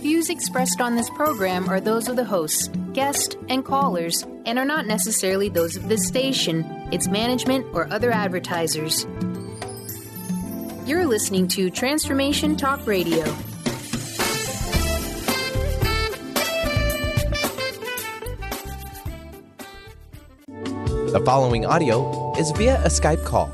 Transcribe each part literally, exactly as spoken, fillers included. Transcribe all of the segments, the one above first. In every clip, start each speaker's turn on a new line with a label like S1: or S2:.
S1: Views expressed on this program are those of the hosts, guests, and callers, and are not necessarily those of this station, its management, or other advertisers. You're listening to Transformation Talk Radio.
S2: The following audio is via a Skype call.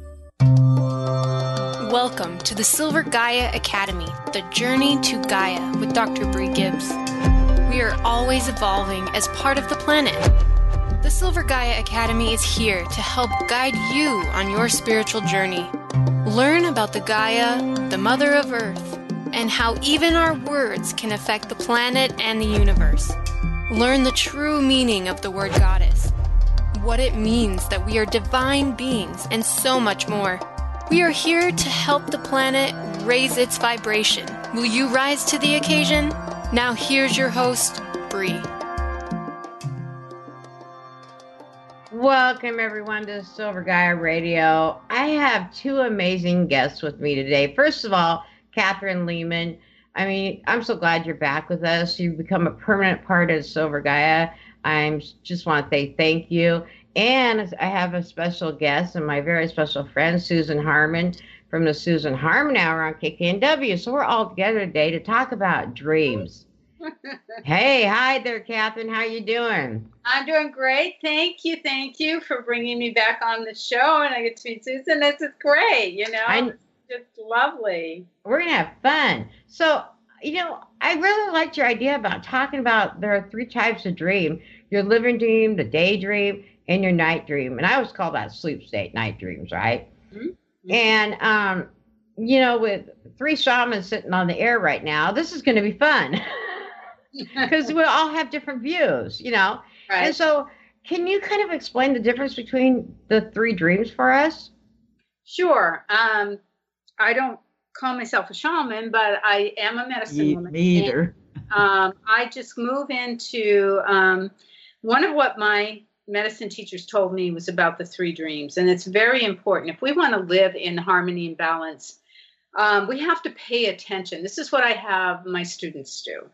S3: Welcome to the Silver Gaia Academy, the journey to Gaia with Doctor Bree Gibbs. We are always evolving as part of the planet. The Silver Gaia Academy is here to help guide you on your spiritual journey. Learn about the Gaia, the Mother of Earth, and how even our words can affect the planet and the universe. Learn the true meaning of the word goddess, what it means that we are divine beings, and so much more. We are here to help the planet raise its vibration. Will you rise to the occasion? Now here's your host, Bree.
S4: Welcome everyone to Silver Gaia Radio. I have two amazing guests with me today. First of all, Catherine Lehman. I mean, I'm so glad you're back with us. You've become a permanent part of Silver Gaia. I just want to say thank you. And I have a special guest and my very special friend, Susan Harmon, from the Susan Harmon Hour on K K N W. So we're all together today to talk about dreams. Hey, hi there, Catherine. How you doing?
S5: I'm doing great. Thank you. Thank you for bringing me back on the show. And I get to meet Susan. This is great. You know,
S4: I,
S5: it's just lovely.
S4: We're going to have fun. So, you know, I really liked your idea about talking about there are three types of dream. Your living dream, the daydream, and your night dream. And I always call that sleep state, night dreams, right? Mm-hmm. And, um, you know, with three shamans sitting on the air right now, this is going to be fun because we all have different views, you know? Right. And so can you kind of explain the difference between the three dreams for us?
S5: Sure. Um, I don't call myself a shaman, but I am a medicine
S4: me,
S5: woman.
S4: Me either.
S5: And, um, I just move into um, one of what my medicine teachers told me was about the three dreams. And it's very important. If we want to live in harmony and balance, um, we have to pay attention. This is what I have my students do.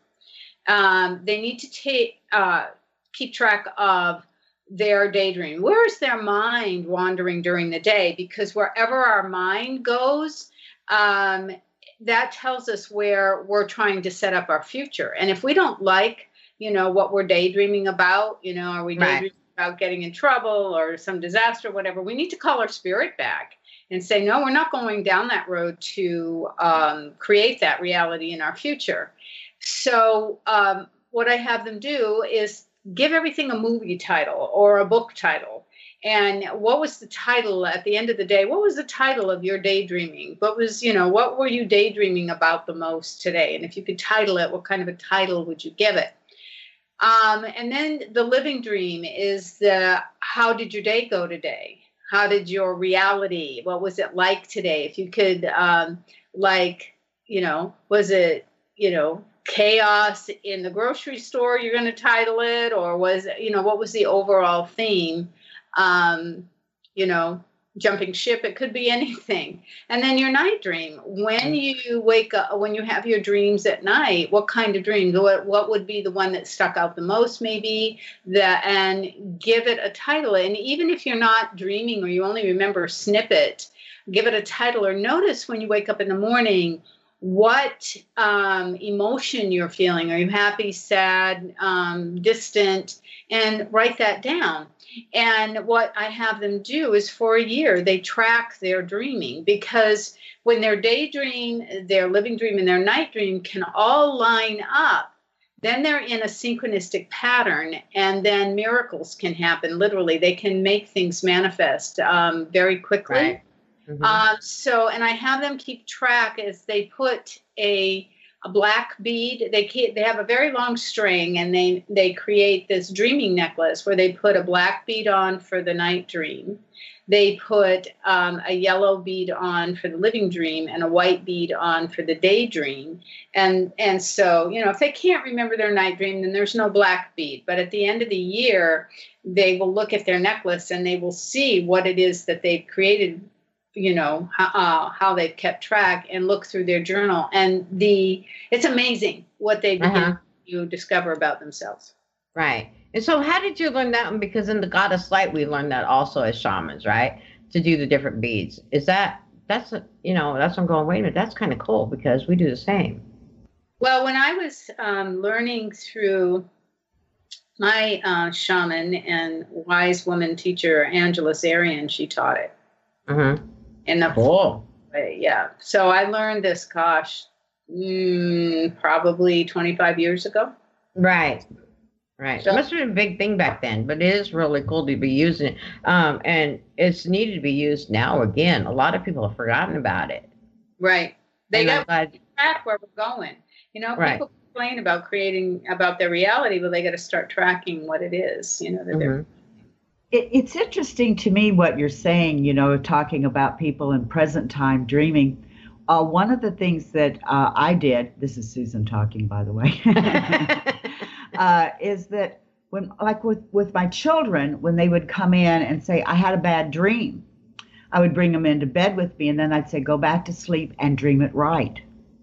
S5: Um, they need to take, uh, keep track of their daydream. Where is their mind wandering during the day? Because wherever our mind goes, um, that tells us where we're trying to set up our future. And if we don't like, you know, what we're daydreaming about, you know, are we daydreaming right. about getting in trouble or some disaster, whatever, we need to call our spirit back and say, no, we're not going down that road to um, create that reality in our future. So um, what I have them do is give everything a movie title or a book title. And what was the title at the end of the day? What was the title of your daydreaming? What was, you know, what were you daydreaming about the most today? And if you could title it, what kind of a title would you give it? Um, and then the living dream is the, how did your day go today? How did your reality, what was it like today? If you could, um, like, you know, was it, you know, chaos in the grocery store, you're going to title it? Or was, you know, what was the overall theme? Um, you know, jumping ship, it could be anything. And then your night dream, when you wake up, when you have your dreams at night, what kind of dream? What, what would be the one that stuck out the most, maybe, that, and give it a title. And even if you're not dreaming or you only remember a snippet, give it a title, or notice when you wake up in the morning, what um, emotion you're feeling. Are you happy, sad, um, distant? And write that down. And what I have them do is for a year, they track their dreaming, because when their daydream, their living dream, and their night dream can all line up, then they're in a synchronistic pattern, and then miracles can happen. Literally, they can make things manifest um, very quickly.
S4: Right. Mm-hmm.
S5: Um, so, and I have them keep track as they put a, a black bead. They keep, they have a very long string, and they, they create this dreaming necklace where they put a black bead on for the night dream. They put um, a yellow bead on for the living dream and a white bead on for the daydream. And, and so, you know, if they can't remember their night dream, then there's no black bead. But at the end of the year, they will look at their necklace and they will see what it is that they've created you know, how, uh, how they've kept track and look through their journal. And the it's amazing what they begin
S4: Uh-huh.
S5: to discover about themselves.
S4: Right. And so how did you learn that one? Because in the Goddess Light, we learned that also as shamans, right? To do the different beads. Is that, that's, a, you know, that's what I'm going, wait a minute, that's kind of cool because we do the same.
S5: Well, when I was um, learning through my uh, shaman and wise woman teacher, Angela Zarian, she taught it.
S4: Mm-hmm.
S5: In the
S4: Cool.
S5: way, yeah. So I learned this, gosh, mm, probably twenty-five years ago.
S4: Right. Right.
S5: So-
S4: It must have been a big thing back then, but it is really cool to be using it. Um, and it's needed to be used now again. A lot of people have forgotten about it.
S5: Right. They
S4: And I'm
S5: got
S4: glad-
S5: to track where we're going. You know,
S4: Right.
S5: people complain about creating, about their reality, but they got to start tracking what it is, you know, that they're
S4: Mhm.
S6: It, it's interesting to me what you're saying, you know, talking about people in present time dreaming. Uh, one of the things that uh, I did, this is Susan talking, by the way, uh, is that when, like with, with my children, when they would come in and say, I had a bad dream, I would bring them into bed with me, and then I'd say, go back to sleep and dream it right.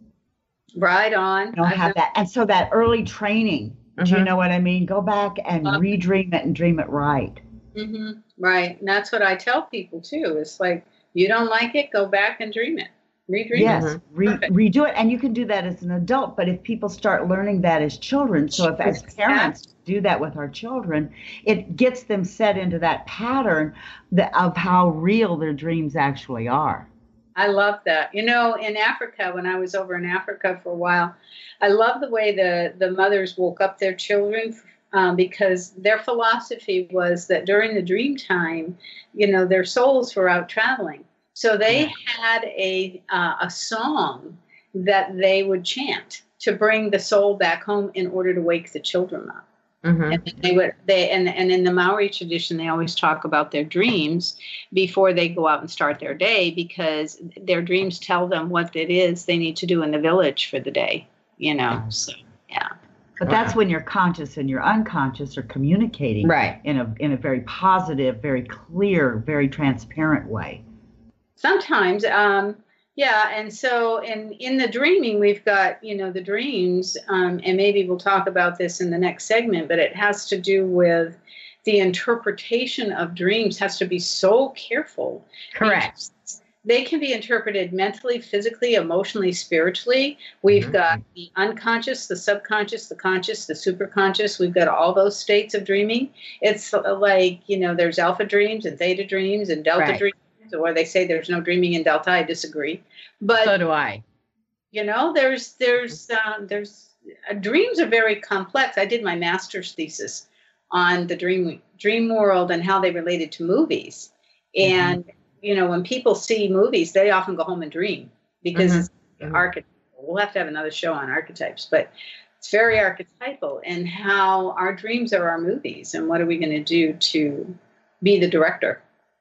S5: right on.
S6: You know, have that. And so that early training, do you
S4: Mhm.
S6: know what I mean? Go back and
S5: Uh,
S6: redream it and dream it right.
S5: hmm Right. And that's what I tell people too. It's like, you don't like it, go back and dream it. Redream
S6: Yes,
S5: it.
S6: re-
S5: Perfect.
S6: redo it, and you can do that as an adult. But if people start learning that as children, so if as parents do that with our children, it gets them set into that pattern that, of how real their dreams actually are.
S5: I love that. You know, in Africa, when I was over in Africa for a while, I love the way the, the mothers woke up their children um, because their philosophy was that during the dream time, you know, their souls were out traveling. So they had a uh, a song that they would chant to bring the soul back home in order to wake the children up.
S4: Mhm.
S5: And they would they and, and in the Maori tradition, they always talk about their dreams before they go out and start their day, because their dreams tell them what it is they need to do in the village for the day. You know, so yeah.
S6: But that's when your conscious and your unconscious are communicating
S4: Right.
S6: in a in a very positive, very clear, very transparent way.
S5: Sometimes, um, yeah, and so in in the dreaming, we've got, you know, the dreams, um, and maybe we'll talk about this in the next segment, but it has to do with the interpretation of dreams has to be so careful.
S4: Correct.
S5: They can be interpreted mentally, physically, emotionally, spiritually. We've
S4: Mhm.
S5: got the unconscious, the subconscious, the conscious, the superconscious. We've got all those states of dreaming. It's like, you know, there's alpha dreams and theta dreams and delta
S4: Right.
S5: dreams. Or they say there's no dreaming in delta. I disagree. But,
S4: So do I.
S5: you know, there's, there's, uh, there's, uh, dreams are very complex. I did my master's thesis on the dream, dream world and how they related to movies. And, you know, when people see movies, they often go home and dream because
S4: Mhm.
S5: it's
S4: Mhm.
S5: archetypal. We'll have to have another show on archetypes, but it's very archetypal, and how our dreams are our movies, and what are we going to do to be the director,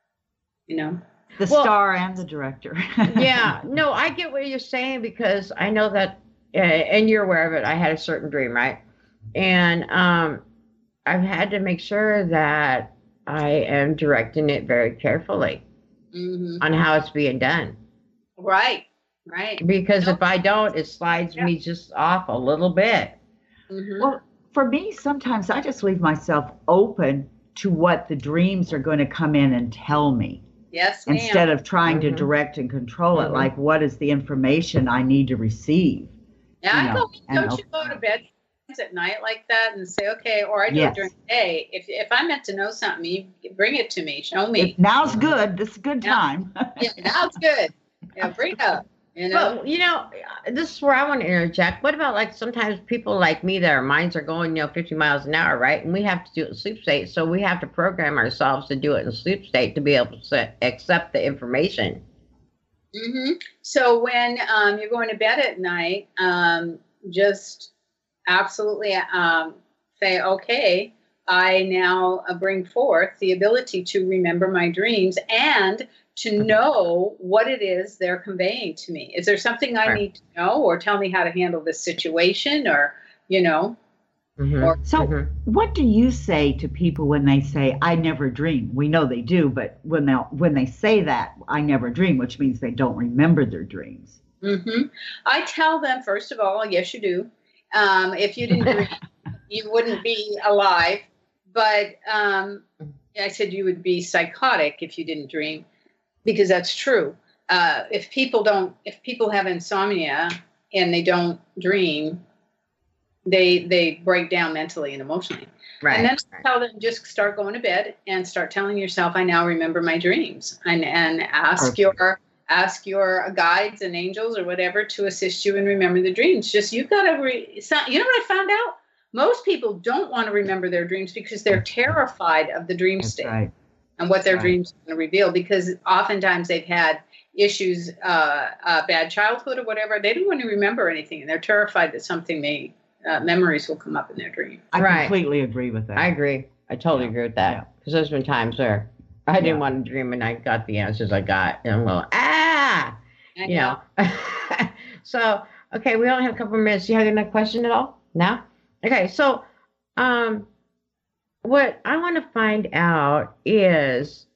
S5: you know?
S6: The
S4: Well-
S6: star and the director.
S4: Yeah, no, I get what you're saying because I know that, uh, and you're aware of it. I had a certain dream, right? And um, I've had to make sure that I am directing it very carefully
S5: Mm-hmm.
S4: on how it's being done.
S5: Right, right.
S4: Because if I don't, it slides me just off a little bit.
S5: Mm-hmm.
S6: Well, for me, sometimes I just leave myself open to what the dreams are going to come in and tell me.
S5: Yes, ma'am.
S6: Instead of trying to
S4: Mhm.
S6: direct and control it,
S4: Mhm.
S6: like what is the information I need to receive?
S5: Now,
S6: you
S5: I
S6: know,
S5: go,
S6: and
S5: don't you go to bed at night like that and say, okay, or I do
S6: Yes.
S5: it during the day. If if I'm meant to know something, you bring it to me, show me.
S6: If now's good. This is a good
S5: Yeah.
S6: time.
S5: Yeah, now it's good. Yeah, bring it up. You know.
S4: But, you know, this is where I want to interject. What about, like, sometimes people like me that our minds are going, you know, fifty miles an hour, right? And we have to do it in sleep state. So we have to program ourselves to do it in sleep state to be able to accept the information.
S5: hmm So when um, you're going to bed at night, um, just absolutely um, say, okay, I now uh, bring forth the ability to remember my dreams and to know what it is they're conveying to me. Is there something I
S4: Right.
S5: need to know, or tell me how to handle this situation, or, you know?
S4: Mm-hmm.
S5: Or,
S6: So,
S4: mm-hmm.
S6: what do you say to people when they say, "I never dream"? We know they do, but when they when they say that, "I never dream," which means they don't remember their dreams.
S5: Mm-hmm. I tell them, first of all, yes, you do. Um, if you didn't dream, you wouldn't be alive. But um, I said you would be psychotic if you didn't dream, because that's true. Uh, if people don't, if people have insomnia and they don't dream, they they break down mentally and emotionally.
S4: Right.
S5: And then
S4: right.
S5: tell them, just start going to bed and start telling yourself, I now remember my dreams, and and ask
S6: Perfect.
S5: your ask your guides and angels or whatever to assist you in remember the dreams. Just you've got to. Re- you know what I found out? Most people don't want to remember their dreams because they're terrified of the dream
S6: That's
S5: state
S6: right.
S5: and what their
S6: Right.
S5: dreams are going to reveal. Because oftentimes they've had issues, uh, uh, bad childhood or whatever. They don't want to remember anything, and they're terrified that something may. Uh, memories will come up in their dream.
S6: I
S4: Right.
S6: completely agree with that.
S4: I agree. I totally
S6: Yeah.
S4: agree with
S6: Yeah.
S4: that. Because there's been times where I didn't
S6: Yeah.
S4: want to dream and I got the answers I got. And I'm going, ah,
S5: I
S4: you know. So, okay, we only have a couple of minutes. Do you have another question at all? No? Okay, so um, what I want to find out is,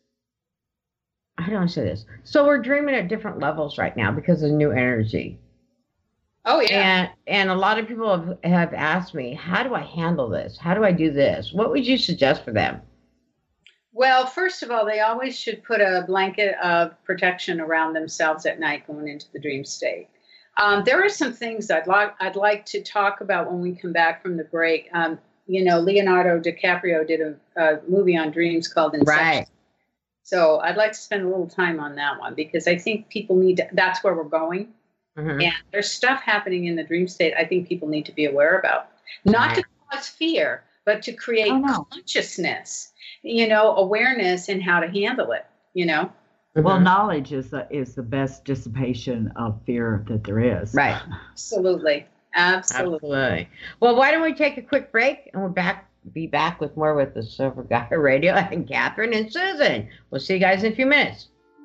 S4: how do I say this? So we're dreaming at different levels right now because of new energy.
S5: Oh, yeah.
S4: And and a lot of people have, have asked me, how do I handle this? How do I do this? What would you suggest for them?
S5: Well, first of all, they always should put a blanket of protection around themselves at night going into the dream state. Um, there are some things I'd like I'd like to talk about when we come back from the break. Um, you know, Leonardo DiCaprio did a, a movie on dreams called Inception.
S4: Right.
S5: So I'd like to spend a little time on that one because I think people need to, that's where we're going.
S4: Mm-hmm.
S5: And there's stuff happening in the dream state I think people need to be aware about. Not to cause fear, but to create
S6: Oh, no.
S5: consciousness, you know, awareness and how to handle it, you know.
S6: Well,
S4: Mhm.
S6: knowledge is the, is the best dissipation of fear that there is.
S4: Right.
S5: Absolutely. Absolutely.
S4: Absolutely. Well, why don't we take a quick break and we'll back be back with more with the Silver Gaia Radio and Catherine and Susan. We'll see you guys in a few minutes.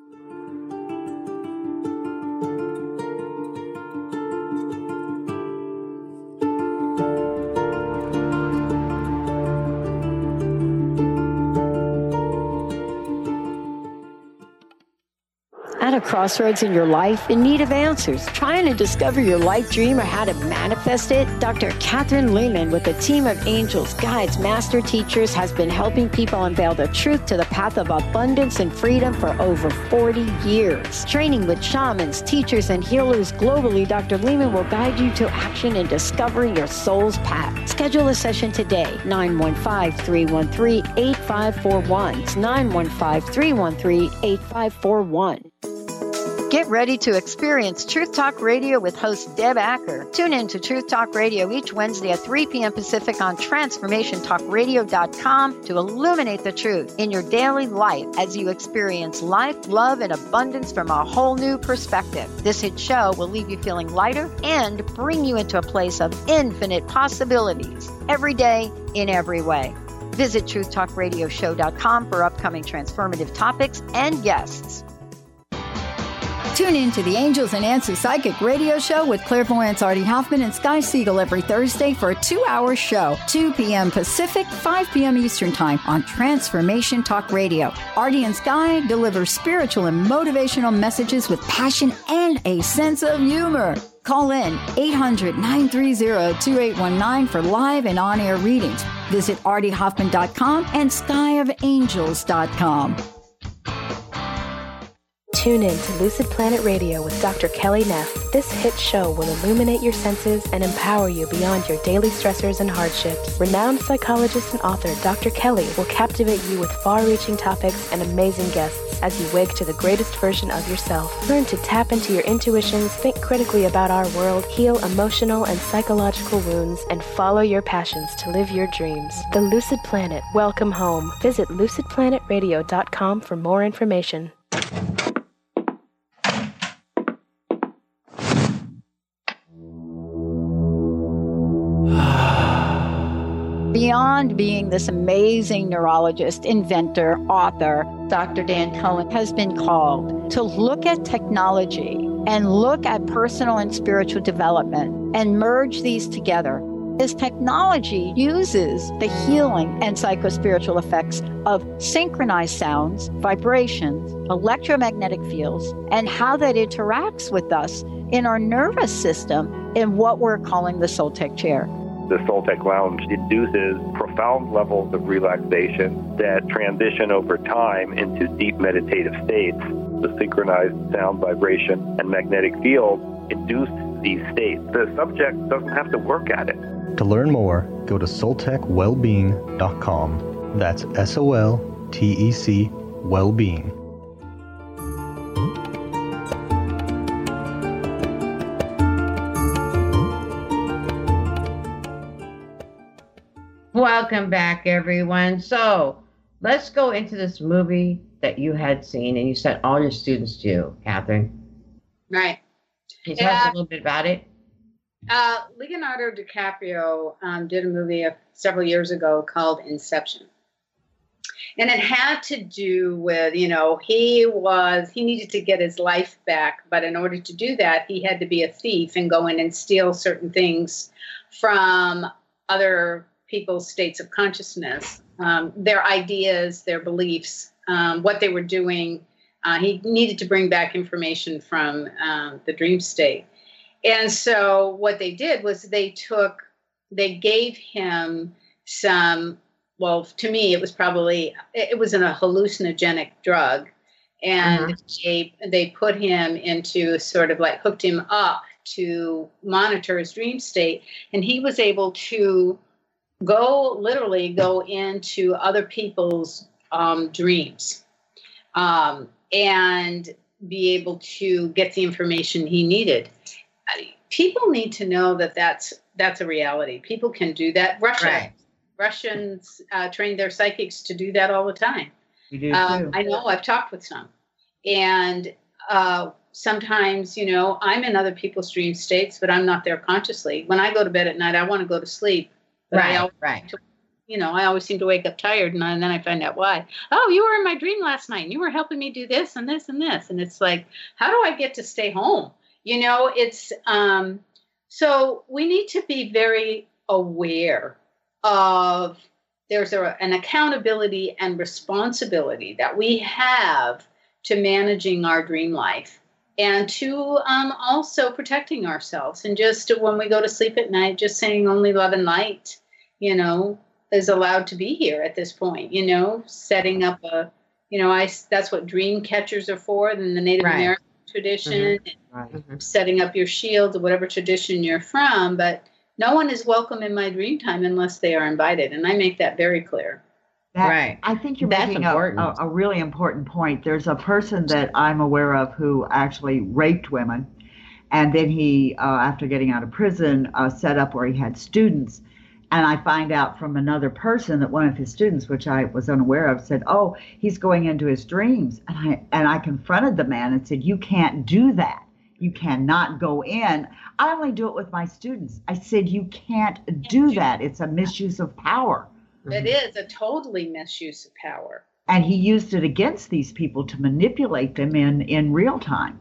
S7: At a crossroads in your life, in need of answers, trying to discover your life dream or how to manifest it? Doctor Catherine Lehman, with a team of angels, guides, master teachers, has been helping people unveil the truth to the path of abundance and freedom for over forty years. Training with shamans, teachers, and healers globally, Doctor Lehman will guide you to action and discovering your soul's path. Schedule a session today, nine one five, three one three, eight five four one. It's nine one five, three one three, eight five four one. Get ready to experience Truth Talk Radio with host Deb Acker. Tune in to Truth Talk Radio each Wednesday at three p.m. Pacific on transformation talk radio dot com to illuminate the truth in your daily life as you experience life, love, and abundance from a whole new perspective. This hit show will leave you feeling lighter and bring you into a place of infinite possibilities every day in every way. Visit truth talk radio show dot com for upcoming transformative topics and guests.
S8: Tune in to the Angels and Answers Psychic Radio Show with clairvoyants Artie Hoffman and Sky Siegel every Thursday for a two-hour show, two p.m. Pacific, five p.m. Eastern Time on Transformation Talk Radio. Artie and Sky deliver spiritual and motivational messages with passion and a sense of humor. Call in eight hundred, nine three zero, two eight one nine for live and on-air readings. Visit artie hoffman dot com and sky of angels dot com.
S9: Tune in to Lucid Planet Radio with Doctor Kelly Neff. This hit show will illuminate your senses and empower you beyond your daily stressors and hardships. Renowned psychologist and author Doctor Kelly will captivate you with far-reaching topics and amazing guests as you wake to the greatest version of yourself. Learn to tap into your intuitions, think critically about our world, heal emotional and psychological wounds, and follow your passions to live your dreams. The Lucid Planet. Welcome home. Visit lucid planet radio dot com for more information.
S8: Beyond being this amazing neurologist, inventor, author, Doctor Dan Cohen has been called to look at technology and look at personal and spiritual development and merge these together is technology uses the healing and psychospiritual effects of synchronized sounds, vibrations, electromagnetic fields, and how that interacts with us in our nervous system in what we're calling the Soltec chair.
S10: The Soltec Lounge induces profound levels of relaxation that transition over time into deep meditative states. The synchronized sound, vibration, and magnetic field induce these states. The subject doesn't have to work at it.
S11: To learn more, go to soltec wellbeing dot com. That's S O L T E C Wellbeing.
S4: Welcome back, everyone. So let's go into this movie that you had seen and you sent all your students to, Catherine.
S5: Right.
S4: Can you tell
S5: Yeah.
S4: us a little bit about it?
S5: Uh, Leonardo DiCaprio um, did a movie uh, several years ago called Inception. And it had to do with, you know, he was, he needed to get his life back. But in order to do that, he had to be a thief and go in and steal certain things from other people's states of consciousness, um, their ideas, their beliefs, um, what they were doing. Uh, he needed to bring back information from um, the dream state. And so what they did was they took, they gave him some, well, to me, it was probably, it was a hallucinogenic drug. And uh-huh. they, they put him into sort of like hooked him up to monitor his dream state. And he was able to go, literally go into other people's um, dreams um, and be able to get the information he needed. People need to know that that's that's a reality. People can do that. Russia,
S4: right.
S5: Russians uh, train their psychics to do that all the time.
S6: You do
S5: um,
S6: too.
S5: I know. I've talked with some, and uh, sometimes, you know, I'm in other people's dream states, but I'm not there consciously. When I go to bed at night, I want to go to sleep, but
S4: right,
S5: I always,
S4: right.
S5: to, you know, I always seem to wake up tired, and, I, and then I find out why. Oh, you were in my dream last night, and you were helping me do this and this and this, and it's like, how do I get to stay home? You know, it's, um, so we need to be very aware of, there's a, an accountability and responsibility that we have to managing our dream life and to um, also protecting ourselves. And just when we go to sleep at night, just saying only love and light, you know, is allowed to be here at this point, you know, setting up a, you know, I, that's what dream catchers are for in the Native
S4: right.
S5: American tradition,
S4: mm-hmm. right.
S5: and setting up your shield or whatever tradition you're from, but no one is welcome in my dream time unless they are invited, and I make that very clear.
S6: That,
S4: right.
S6: I think you're
S4: That's
S6: making a, a, a really important point. There's a person that I'm aware of who actually raped women, and then he, uh, after getting out of prison, uh, set up where he had students. And I find out from another person that one of his students, which I was unaware of, said, oh, he's going into his dreams. And I and I confronted the man and said, you can't do that. You cannot go in. I only do it with my students. I said, you can't do that. It's a misuse of power.
S5: It is a totally misuse of power.
S6: And he used it against these people to manipulate them in, in real time.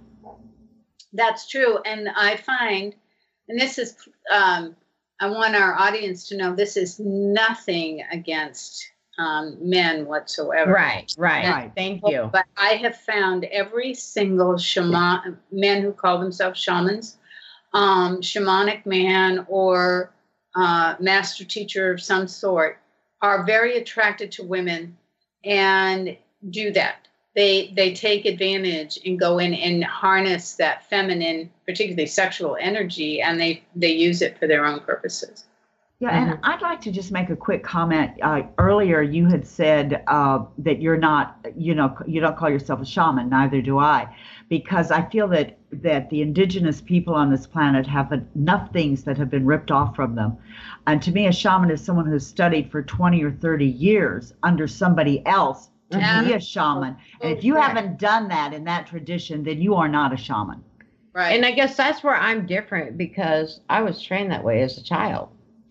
S5: That's true. And I find, and this is, um, I want our audience to know this is nothing against um, men whatsoever.
S4: Right, right.
S6: Right.
S4: Thank you.
S5: But I have found every single shaman, men who call themselves shamans, um, shamanic man or uh, master teacher of some sort, are very attracted to women and do that. They they take advantage and go in and harness that feminine, particularly sexual energy, and they, they use it for their own purposes.
S6: Yeah,
S4: Mm-hmm.
S6: and I'd like to just make a quick comment. Uh, earlier, you had said uh, that you're not, you know, you don't call yourself a shaman. Neither do I, because I feel that that the indigenous people on this planet have enough things that have been ripped off from them. And to me, a shaman is someone who's studied for twenty or thirty years under somebody else to
S5: Yeah.
S6: be a shaman. And if you
S4: Right.
S6: haven't done that in that tradition, then you are not a shaman.
S5: Right.
S4: And I guess that's where I'm different because I was trained that way as a child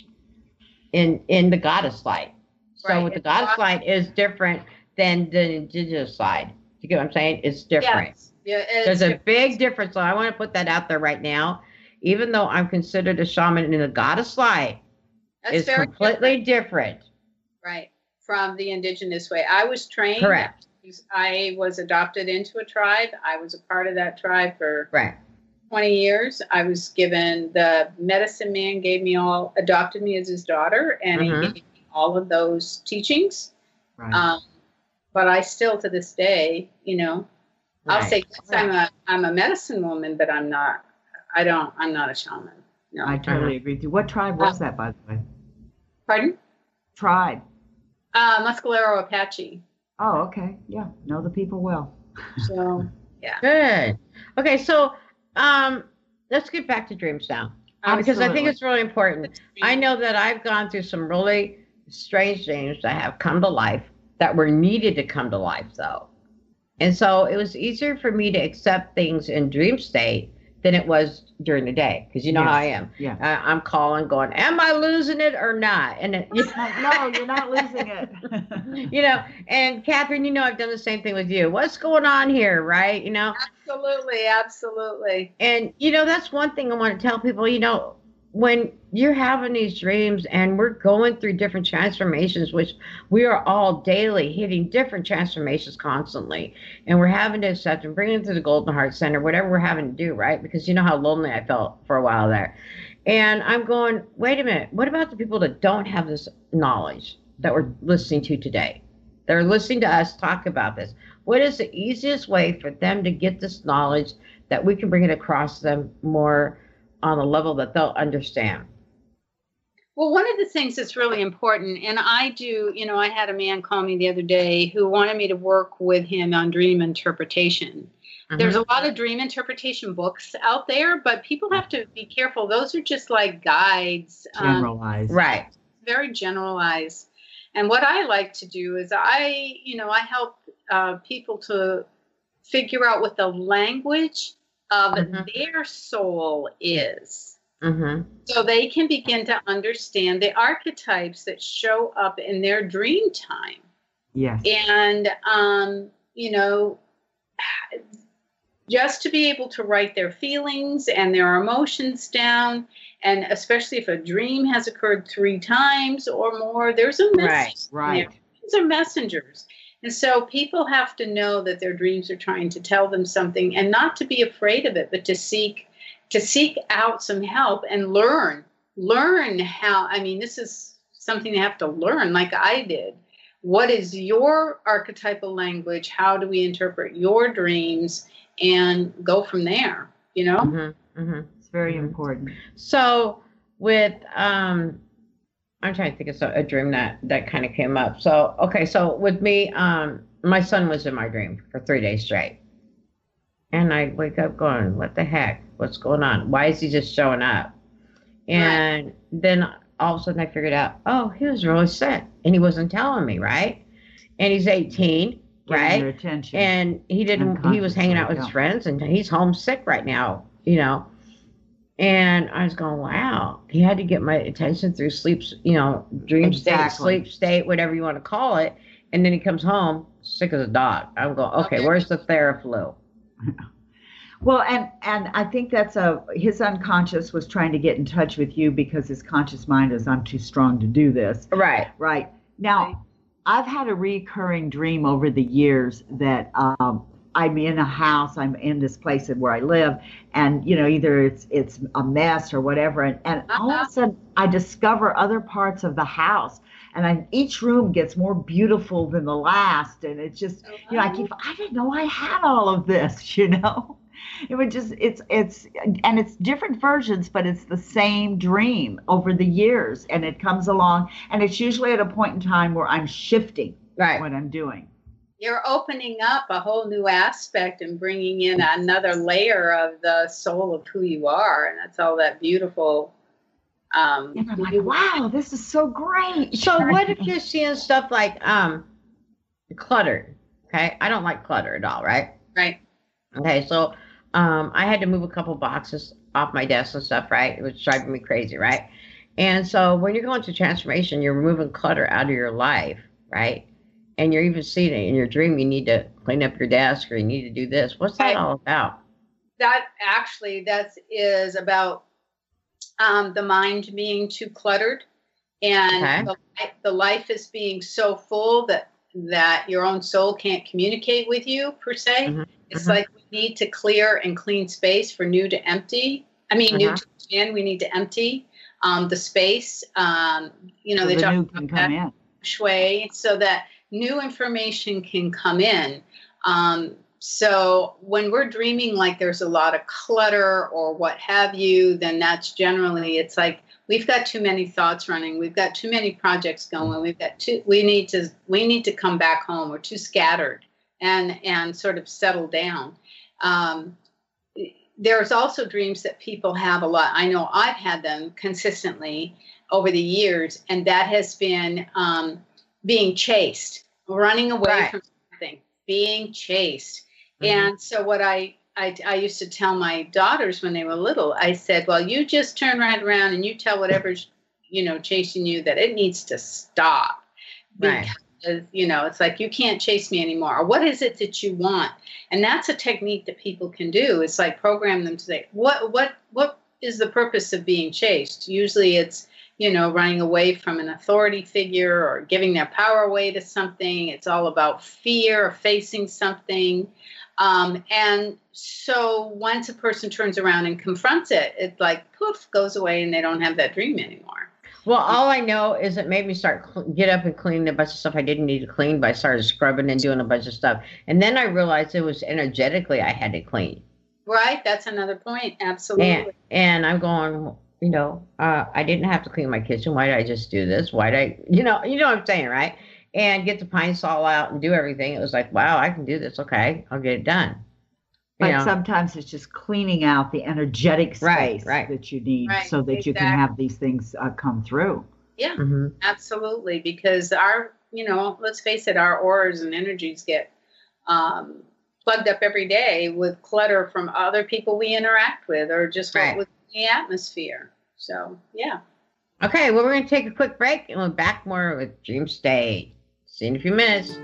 S4: in in the goddess light. So
S5: Right.
S4: with the
S5: It's
S4: goddess
S5: awesome.
S4: light is different than the indigenous side. You get what I'm saying? It's different.
S5: Yes. Yeah, it's
S4: There's a
S5: different.
S4: big difference. So I want to put that out there right now. Even though I'm considered a shaman in the goddess light,
S5: That's
S4: is
S5: very
S4: completely different.
S5: different. Right. From the indigenous way. I was trained.
S4: Correct.
S5: I was adopted into a tribe. I was a part of that tribe for
S4: right.
S5: twenty years. I was given, the medicine man gave me all, adopted me as his daughter, and
S4: Mm-hmm.
S5: he gave me all of those teachings.
S6: Right.
S5: Um, but I still, to this day, you know, I'll
S4: Right.
S5: say yes, I'm a I'm a medicine woman, but I'm not. I don't. I'm not a shaman. No.
S6: I totally agree with you. What tribe was
S5: Uh,
S6: that, by the way?
S5: Pardon?
S6: Tribe.
S5: Uh, Mescalero Apache.
S6: Oh, okay. Yeah. Know the people well.
S5: So yeah.
S4: Good. Okay, so um, let's get back to dreams now, um, because I think
S6: Absolutely.
S4: it's really important. I know that I've gone through some really strange dreams that have come to life that were needed to come to life, though. And so it was easier for me to accept things in dream state than it was during the day, because you know
S6: Yes.
S4: how I am.
S6: Yeah.
S4: I, I'm calling, going, "Am I losing it or not?" And it, you
S6: No, you're not losing it.
S4: you know, and Catherine, you know, I've done the same thing with you. What's going on here, right? You know.
S5: Absolutely, absolutely.
S4: And, you know, that's one thing I want to tell people, you know, when you're having these dreams and we're going through different transformations, which we are all daily hitting different transformations constantly, and we're having to accept and bring them to the Golden Heart Center, whatever we're having to do, right? Because you know how lonely I felt for a while there. And I'm going, wait a minute, what about the people that don't have this knowledge that we're listening to today? They're listening to us talk about this. What is the easiest way for them to get this knowledge that we can bring it across them more on a level that they'll understand?
S5: Well, one of the things that's really important, and I do, you know, I had a man call me the other day who wanted me to work with him on dream interpretation.
S4: Mhm.
S5: There's a lot of dream interpretation books out there, but people have to be careful. Those are just like guides. um,
S6: Generalized.
S4: Right.
S5: very generalized. And what I like to do is I, you know, I help uh, people to figure out what the language of
S4: Mhm.
S5: their soul is.
S4: Mm-hmm.
S5: So they can begin to understand the archetypes that show up in their dream time.
S6: Yes.
S5: And, um, you know, just to be able to write their feelings and their emotions down, and especially if a dream has occurred three times or more, there's a message.
S6: Right.
S5: in there. These are messengers. And so people have to know that their dreams are trying to tell them something, and not to be afraid of it, but to seek to seek out some help and learn. Learn how, I mean, this is something they have to learn, like I did. What is your archetypal language? How do we interpret your dreams? And go from there, you know?
S4: Mm-hmm. Mm-hmm.
S6: It's very important.
S4: So with, um, I'm trying to think of so- a dream that, that kind of came up. So, okay. So with me, um, my son was in my dream for three days straight. And I wake up going, what the heck? What's going on? Why is he just showing up? And right. Then all of a sudden I figured out, oh, he was really sick and he wasn't telling me, right? And he's eighteen,
S6: Getting
S4: right?
S6: your attention.
S4: And he didn't, he was hanging out with his
S6: yeah.
S4: friends, and he's homesick right now, you know? And I was going, wow, he had to get my attention through sleep, you know, dream
S6: Exactly.
S4: state, sleep state, whatever you want to call it. And then he comes home sick as a dog. I'm going, okay,
S5: Okay.
S4: where's the Theraflu?
S6: Well, and and I think that's a his unconscious was trying to get in touch with you because his conscious mind is, I'm too strong to do this.
S4: Right.
S6: Right. Now, I've had a recurring dream over the years that um, I'm in a house, I'm in this place where I live, and you know, either it's it's a mess or whatever, and, and all of a sudden I discover other parts of the house, and I, each room gets more beautiful than the last, and it's just, you know, I keep, I didn't know I had all of this, you know. It would just, it's, it's, and it's different versions, but it's the same dream over the years. And it comes along, and it's usually at a point in time where I'm shifting
S4: Right.
S6: what I'm doing.
S5: You're opening up a whole new aspect and bringing in another layer of the soul of who you are. And that's all that beautiful. Um,
S6: And I'm like, wow, this is so great.
S4: So what if you're seeing stuff like um, cluttered? Okay. I don't like clutter at all, right?
S5: Right.
S4: Okay. So um, I had to move a couple boxes off my desk and stuff, right? It was driving me crazy, right? And so when you're going through transformation, you're removing clutter out of your life, right? And you're even seeing it in your dream. You need to clean up your desk, or you need to do this. What's that
S5: Right.
S4: all about?
S5: That actually, that is about um, the mind being too cluttered. And
S4: Okay.
S5: the, the life is being so full that that your own soul can't communicate with you per se.
S4: Mm-hmm.
S5: It's
S4: Mhm.
S5: like we need to clear and clean space for new to empty. I mean, new
S4: Uh-huh.
S5: to expand. We need to empty um, the space. Um, you know,
S6: So
S5: they
S6: the
S5: talk
S6: new
S5: about
S6: can
S5: that
S6: come in.
S5: shui, so that new information can come in. Um, so when we're dreaming like there's a lot of clutter or what have you, then that's generally, it's like we've got too many thoughts running. We've got too many projects going. We've got too, we need to, we need to come back home. We're too scattered and, and sort of settle down. Um, there's also dreams that people have a lot. I know I've had them consistently over the years, and that has been um, being chased, running away
S4: Right.
S5: from something, being chased.
S4: Mhm.
S5: And so what I, I, I used to tell my daughters when they were little, I said, well, you just turn right around and you tell whatever's, you know, chasing you that it needs to stop.
S4: Right.
S5: Because, you know, it's like, you can't chase me anymore. Or what is it that you want? And that's a technique that people can do. It's like program them to say, what, what, what is the purpose of being chased? Usually it's, you know, running away from an authority figure or giving their power away to something. It's all about fear or facing something. Um, and so once a person turns around and confronts it, it like poof goes away and they don't have that dream anymore.
S4: Well, all I know is it made me start cl- get up and clean a bunch of stuff I didn't need to clean, but I started scrubbing and doing a bunch of stuff. And then I realized it was energetically I had to clean.
S5: Right. That's another point. Absolutely.
S4: And, and I'm going, you know, uh, I didn't have to clean my kitchen. Why did I just do this? Why did I, you know, you know what I'm saying, right? And get the pine saw out and do everything. It was like, wow, I can do this. Okay, I'll get it done. You
S6: But
S4: know?
S6: sometimes it's just cleaning out the energetic space
S4: Right, right.
S6: that you need
S5: Right,
S6: so that you can
S5: exactly.
S6: have these things uh, come through.
S5: Yeah,
S4: Mm-hmm.
S5: absolutely. Because our, you know, let's face it, our auras and energies get um, plugged up every day with clutter from other people we interact with or just
S4: Right.
S5: with the atmosphere. So, yeah.
S4: Okay, well, we're going to take a quick break and we'll be back more with Dream State. See you in a few minutes.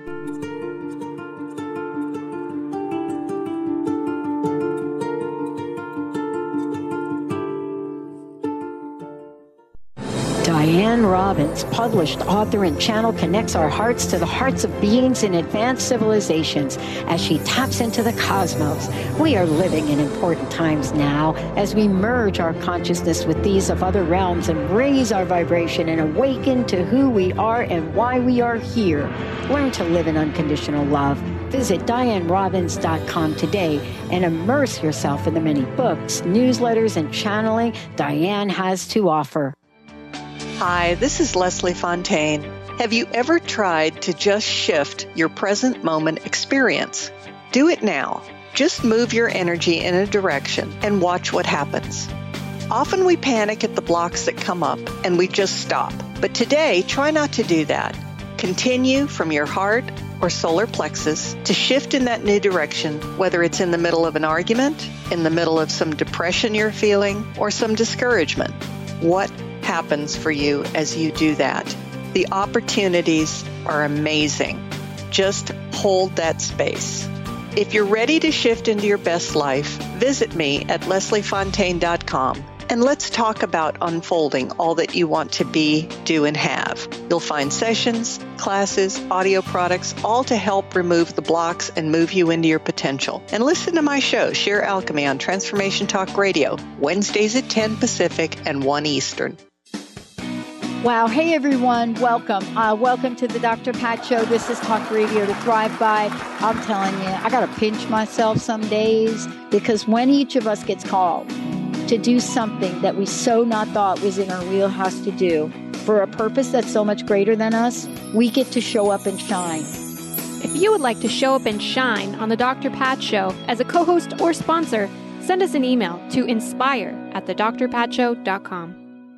S7: Diane Robbins, published author and channel, connects our hearts to the hearts of beings in advanced civilizations as she taps into the cosmos. We are living in important times now as we merge our consciousness with these of other realms and raise our vibration and awaken to who we are and why we are here. Learn to live in unconditional love. Visit Diane Robbins dot com today and immerse yourself in the many books, newsletters, and channeling Diane has to offer.
S12: Hi, this is Leslie Fontaine. Have you ever tried to just shift your present moment experience? Do it now. Just move your energy in a direction and watch what happens. Often we panic at the blocks that come up and we just stop. But today, try not to do that. Continue from your heart or solar plexus to shift in that new direction, whether it's in the middle of an argument, in the middle of some depression you're feeling, or some discouragement. What happens for you as you do that? The opportunities are amazing. Just hold that space. If you're ready to shift into your best life, visit me at leslie fontaine dot com and let's talk about unfolding all that you want to be, do, and have. You'll find sessions, classes, audio products, all to help remove the blocks and move you into your potential. And listen to my show, Sheer Alchemy, on Transformation Talk Radio, Wednesdays at ten Pacific and one Eastern.
S8: Wow. Hey, everyone. Welcome. Uh, welcome to the Doctor Pat Show. This is Talk Radio to Thrive By. I'm telling you, I got to pinch myself some days because when each of us gets called to do something that we so not thought was in our wheelhouse to do for a purpose that's so much greater than us, we get to show up and shine.
S13: If you would like to show up and shine on the Doctor Pat Show as a co-host or sponsor, send us an email to inspire at the dr pat show dot com.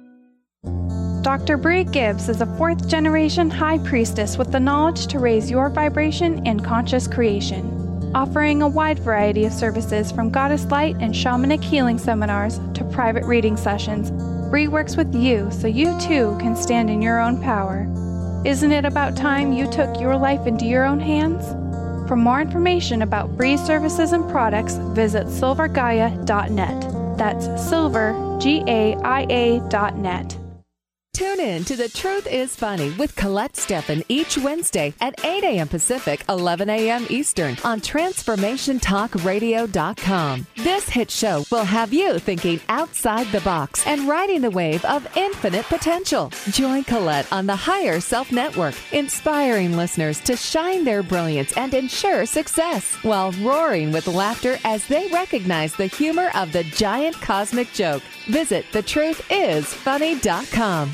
S14: Doctor Bree Gibbs is a fourth-generation high priestess with the knowledge to raise your vibration in conscious creation, offering a wide variety of services from goddess light and shamanic healing seminars to private reading sessions. Bree works with you so you too can stand in your own power. Isn't it about time you took your life into your own hands? For more information about Bree's services and products, visit silver gaia dot net. That's silver, G A I A dot net.
S15: Tune in to The Truth is Funny with Colette Steffen each Wednesday at eight a.m. Pacific, eleven a.m. Eastern on transformation talk radio dot com. This hit show will have you thinking outside the box and riding the wave of infinite potential. Join Colette on the Higher Self Network, inspiring listeners to shine their brilliance and ensure success while roaring with laughter as they recognize the humor of the giant cosmic joke. Visit the truth is funny dot com.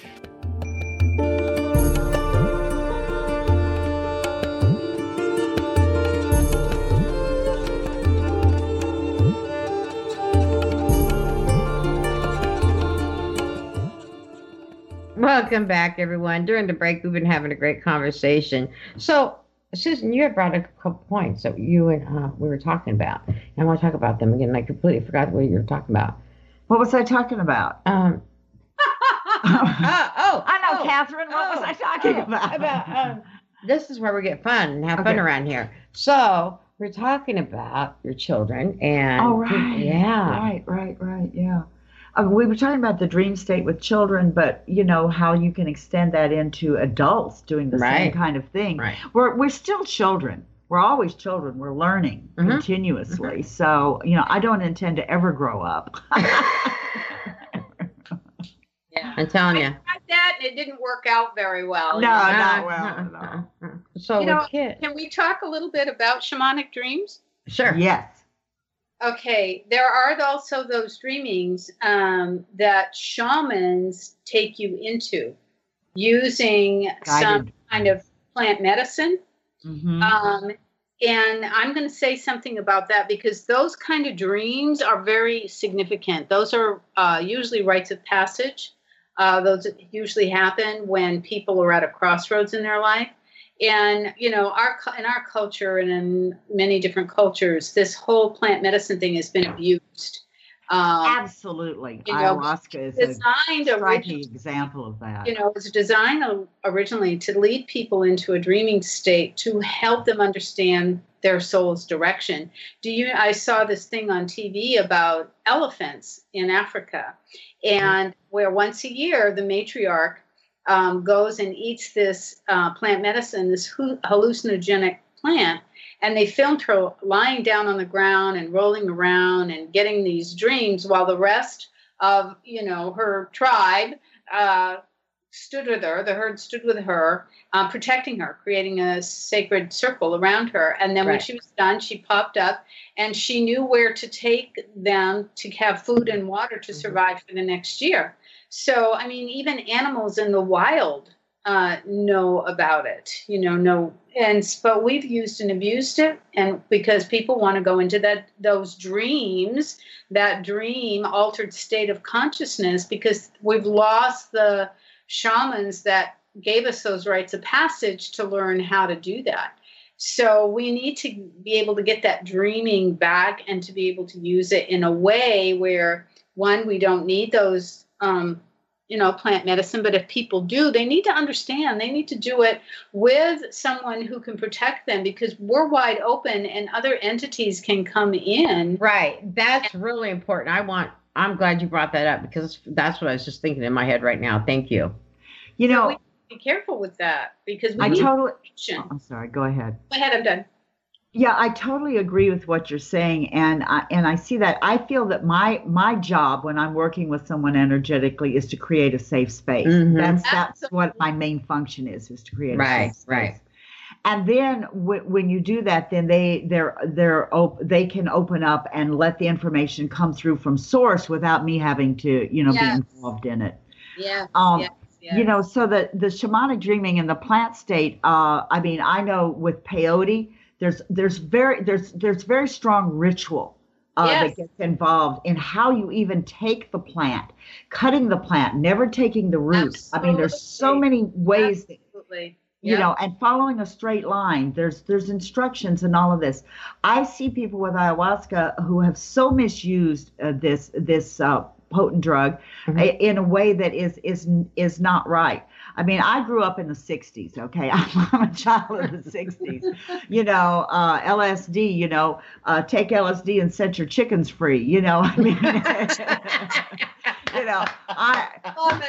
S4: Welcome back, everyone. During the break, we've been having a great conversation. So, Susan, you had brought a couple points that you and uh, we were talking about. And I want to talk about them again. And I completely forgot what you were talking about.
S6: What was I talking about?
S4: Um, oh, oh,
S6: I know,
S4: oh,
S6: Catherine. What
S4: oh,
S6: was I talking
S4: oh,
S6: about?
S4: about um, this is where we get fun and have
S6: Okay.
S4: fun around here. So, we're talking about your children and
S6: Oh, right.
S4: yeah,
S6: Right, right, right. Yeah. Uh, we were talking about the dream state with children, but you know how you can extend that into adults doing the same
S4: Right.
S6: kind of thing.
S4: Right.
S6: We're we're still children. We're always children. We're learning
S4: Mhm.
S6: continuously. So you know, I don't intend to ever grow up.
S5: Yeah.
S4: I'm telling you.
S5: I tried that and it didn't work out very well.
S6: No,
S5: you know?
S6: not well. No.
S4: So,
S5: You
S4: with
S5: know,
S4: kids,
S5: Can we talk a little bit about shamanic dreams?
S4: sure.
S6: Yes.
S5: Okay, there are also those dreamings um, that shamans take you into using some
S6: Guided.
S5: kind of plant medicine.
S6: Mhm.
S5: Um, and I'm going to say something about that because those kind of dreams are very significant. Those are uh, usually rites of passage. Uh, those usually happen when people are at a crossroads in their life. And, you know, our in our culture and in many different cultures, this whole plant medicine thing has been abused. Um,
S6: Absolutely.
S5: you know,
S6: Ayahuasca is
S5: designed
S6: a striking
S5: originally,
S6: example of that.
S5: you know, it was designed o- originally to lead people into a dreaming state to help them understand their soul's direction. Do you? I saw this thing on T V about elephants in Africa, and where once a year the matriarch um, goes and eats this uh, plant medicine, this hu- hallucinogenic plant, and they filmed her lying down on the ground and rolling around and getting these dreams while the rest of, you know, her tribe uh, stood with her, the herd stood with her, uh, protecting her, creating a sacred circle around her. And then when
S4: Right.
S5: she was done, she popped up and she knew where to take them to have food and water to survive for the next year. So, I mean, even animals in the wild uh, know about it, you know, know, and, but we've used and abused it. And because people want to go into that, those dreams, that dream altered state of consciousness, because we've lost the shamans that gave us those rites of passage to learn how to do that. So we need to be able to get that dreaming back and to be able to use it in a way where, one, we don't need those, um, you know, plant medicine, but if people do, they need to understand, they need to do it with someone who can protect them, because we're wide open and other entities can come in.
S4: Right. That's really important. I want, I'm glad you brought that up because that's what I was just thinking in my head right now. Thank you.
S6: You know,
S5: So we be careful with that because we
S6: I
S5: need
S6: totally.
S5: protection.
S6: Oh, I'm sorry. Go ahead.
S5: Go ahead, I'm done.
S6: Yeah, I totally agree with what you're saying, and I, and I see that. I feel that my my job when I'm working with someone energetically is to create a safe space.
S4: Mhm.
S6: That's that's what my main function is, is to create a
S4: Right,
S6: safe space.
S4: right.
S6: And then w- when you do that, then they they're they're op- they can open up and let the information come through from source without me having to, you know,
S5: Yes.
S6: be involved in it.
S5: Yes,
S6: Um,
S5: yes, yes.
S6: You know, so the the shamanic dreaming in the plant state. Uh, I mean, I know with peyote, there's there's very there's there's very strong ritual uh,
S5: Yes.
S6: that gets involved in how you even take the plant, cutting the plant, never taking the roots. I mean, there's so many ways that,
S5: Absolutely.
S6: you
S5: Yep.
S6: know, and following a straight line. There's there's instructions and all of this. I see people with ayahuasca who have so misused uh, this this uh, potent drug
S4: Mhm.
S6: i- in a way that is is is not right. I mean, I grew up in the sixties. Okay, I'm, I'm a child of the sixties. You know, uh, L S D. You know, uh, take L S D and set your chickens free. You know, I mean, you know, I.
S4: Oh my God,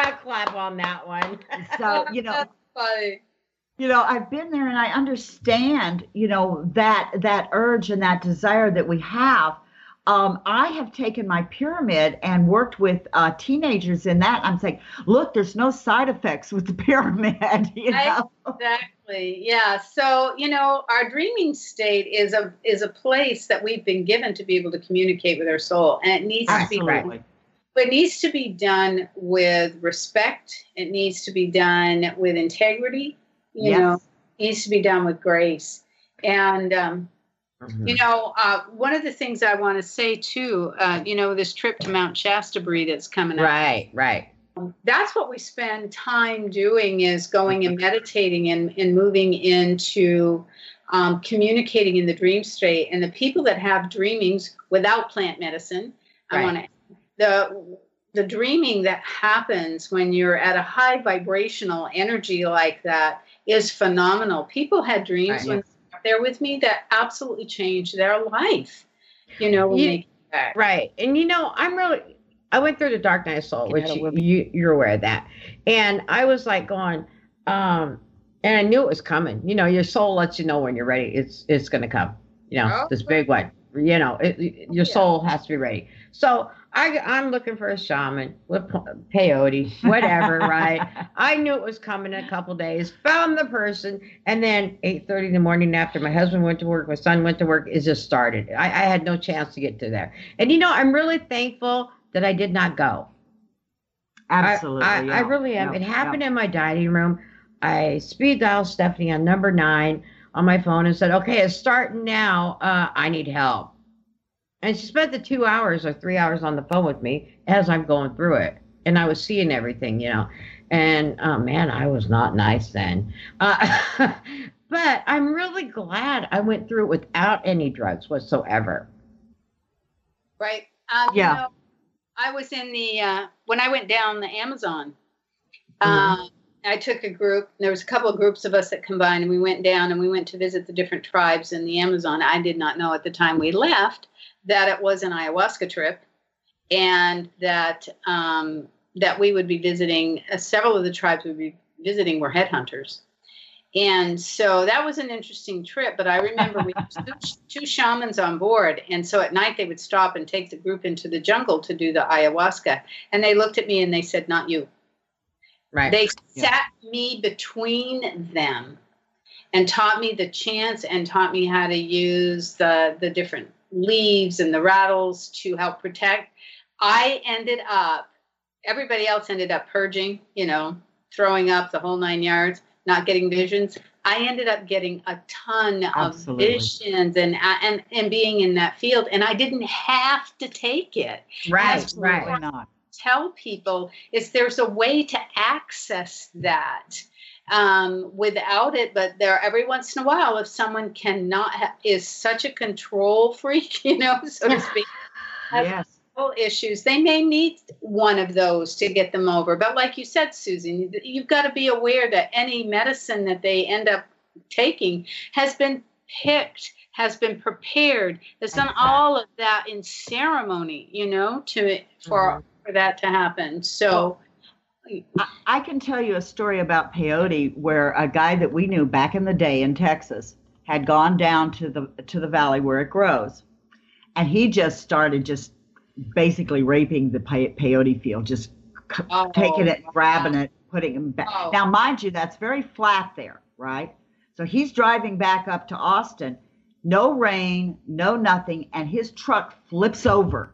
S4: Yeah, clap on that one.
S6: So, you know,
S5: That's funny.
S6: you know, I've been there and I understand, you know, that that urge and that desire that we have. Um, I have taken my pyramid and worked with uh, teenagers in that. I'm saying, look, there's no side effects with the pyramid. You know?
S5: Exactly. Yeah. So, you know, our dreaming state is a is a place that we've been given to be able to communicate with our soul, and it needs
S6: Absolutely.
S5: to be. But it needs to be done with respect. It needs to be done with integrity. You
S6: Yes.
S5: know, it needs to be done with grace. And um,
S4: Mhm.
S5: you know, uh, one of the things I want to say too, uh, you know, this trip to Mount Shasta that's coming up.
S4: Right, right.
S5: That's what we spend time doing, is going and meditating and, and moving into um, communicating in the dream state. And the people that have dreamings without plant medicine, I
S4: Right.
S5: want to the the dreaming that happens when you're at a high vibrational energy like that is phenomenal. People had dreams
S4: Right,
S5: when
S4: yes.
S5: they were there with me that absolutely changed their life. You know, when
S4: You-
S5: they came back.
S4: Right. And you know, I'm really, I went through the dark night of soul, which you, you, you're aware of that. And I was like going, um, and I knew it was coming. You know, your soul lets you know when you're ready. It's, it's going to come, you know,
S5: Oh,
S4: this big one, you know, it, it- your
S5: yeah.
S4: soul has to be ready. So I, I'm looking for a shaman with pe- peyote, whatever, right? I knew it was coming in a couple days, found the person, and then eight thirty in the morning after my husband went to work, my son went to work, it just started. I, I had no chance to get to there. And, you know, I'm really thankful that I did not go.
S6: Absolutely.
S4: I, I,
S6: yeah.
S4: I really am.
S6: Yeah,
S4: It happened
S6: yeah.
S4: in my dining room. I speed dialed Stephanie on number nine on my phone and said, okay, it's starting now. Uh, I need help. And she spent the two hours or three hours on the phone with me as I'm going through it. And I was seeing everything, you know. And, oh, man, I was not nice then. Uh, but I'm really glad I went through it without any drugs whatsoever.
S5: Right. Um,
S6: Yeah.
S5: You know, I was in the, uh, when I went down the Amazon,
S4: Mhm.
S5: um, I took a group, there was a couple of groups of us that combined, and we went down and we went to visit the different tribes in the Amazon. I did not know at the time we left that it was an ayahuasca trip, and that, um, that we would be visiting, uh, several of the tribes we would be visiting were headhunters. And so that was an interesting trip, but I remember we had two, two shamans on board. And so at night they would stop and take the group into the jungle to do the ayahuasca. And they looked at me and they said, not you.
S4: Right.
S5: They
S6: Yeah.
S5: sat me between them and taught me the chants and taught me how to use the, the different leaves and the rattles to help protect. I ended up, everybody else ended up purging, you know, throwing up the whole nine yards, not getting visions. I ended up getting a ton
S6: Absolutely.
S5: of visions and, and, and being in that field. And I didn't have to take it.
S4: Right,
S5: Absolutely
S4: right.
S6: Why not?
S5: Tell people is there's a way to access that um, without it, but there every once in a while, if someone cannot ha- is such a control freak, you know, so to speak, has
S6: Yes.
S5: control issues, they may need one of those to get them over. But like you said, Susan, you've got to be aware that any medicine that they end up taking has been picked, has been prepared, has done all of that in ceremony, you know, to for for that to happen. So
S6: I, I can tell you a story about peyote where a guy that we knew back in the day in Texas had gone down to the to the valley where it grows, and he just started just basically raping the pe- peyote field, just c-
S5: Oh,
S6: taking it,
S5: wow.
S6: grabbing it, putting it back.
S5: Oh.
S6: Now, mind you, that's very flat there, right? So he's driving back up to Austin, no rain, no nothing, and his truck flips over.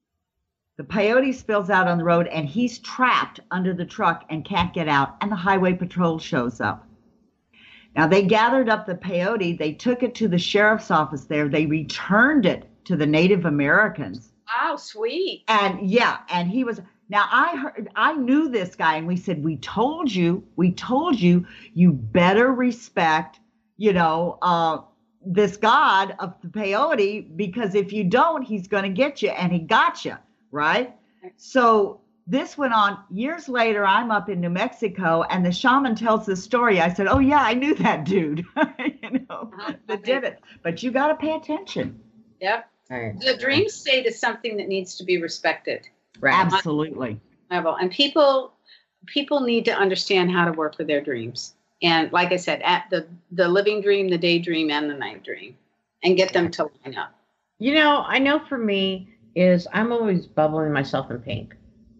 S6: The peyote spills out on the road, and he's trapped under the truck and can't get out, and the highway patrol shows up. Now, they gathered up the peyote, they took it to the sheriff's office there, they returned it to the Native Americans.
S5: wow, sweet.
S6: And yeah, and he was, now I heard, I knew this guy, and we said, we told you, we told you, you better respect, you know, uh, this God of the peyote, because if you don't, he's going to get you, and he got you, right? So this went on years later. I'm up in New Mexico, and the shaman tells this story. I said, oh yeah, I knew that dude, you know, that did it. But you got to pay attention.
S5: Yep.
S4: Right.
S5: The dream state is something that needs to be respected.
S4: Right.
S6: Absolutely.
S5: Level. And people people need to understand how to work with their dreams. And like I said, at the, the living dream, the daydream, and the night dream, and get them to line up.
S4: You know, I know for me is I'm always bubbling myself in pink.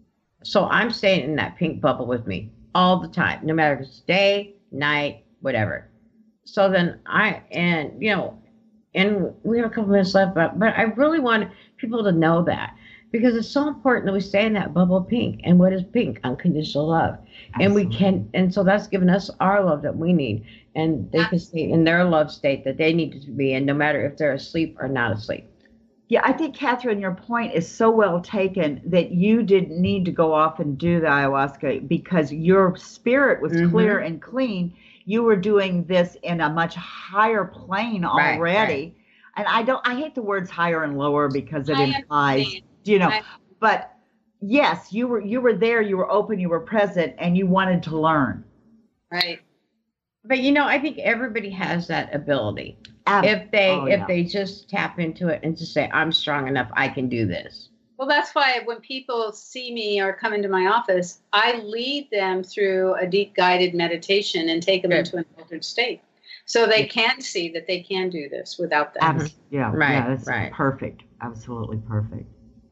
S4: So I'm staying in that pink bubble with me all the time, no matter if it's day, night, whatever. So then I, and, you know, and we have a couple minutes left, but, but I really want people to know that, because it's so important that we stay in that bubble of pink. And what is pink? Unconditional love. Absolutely. And we can, and so that's given us our love that we need. And they can stay in their love state that they need to be in, no matter if they're asleep or not asleep.
S6: Yeah, I think, Catherine, your point is so well taken that you didn't need to go off and do the ayahuasca because your spirit was mm-hmm. clear and clean. You were doing this in a much higher plane already. Right, right. And I don't, I hate the words higher and lower because it I implies, understand. you know, I, but yes, you were, you were there, you were open, you were present, and you wanted to learn.
S5: Right.
S4: But, you know, I think everybody has that ability. Um, if they oh, if yeah. they just tap into it and just say, I'm strong enough, I can do this.
S5: Well, that's why when people see me or come into my office, I lead them through a deep guided meditation and take them Good. into an altered state. So they can see that they can do this without that.
S6: Absolutely. Yeah,
S4: right,
S6: yeah, that's
S4: right.
S6: perfect. Absolutely perfect.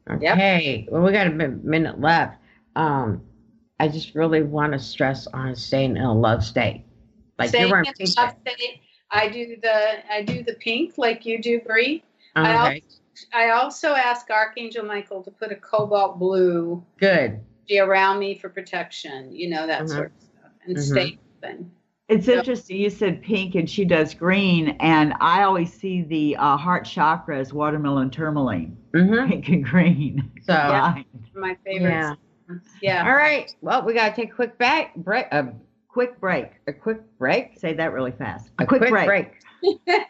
S4: Okay, yep. Well, we got a minute left. Um, I just really want to stress on staying in a love state. Like
S5: Staying
S4: you're
S5: in a love state. I do the I do the pink like you do, Bree.
S4: Okay.
S5: I also, I also ask Archangel Michael to put a cobalt blue
S4: good
S5: around me for protection. You know, that mm-hmm. sort of stuff, and mm-hmm. stay open.
S6: It's
S5: so,
S6: interesting. You said pink, and she does green, and I always see the uh, heart chakra as watermelon tourmaline,
S4: mm-hmm.
S6: pink and green.
S4: So
S5: yeah, my favorites.
S4: Yeah.
S5: yeah.
S4: All right. Well, we gotta take a quick back break. Uh,
S6: Quick break.
S4: A quick break?
S6: Say that really fast.
S4: A, a quick, quick break. break.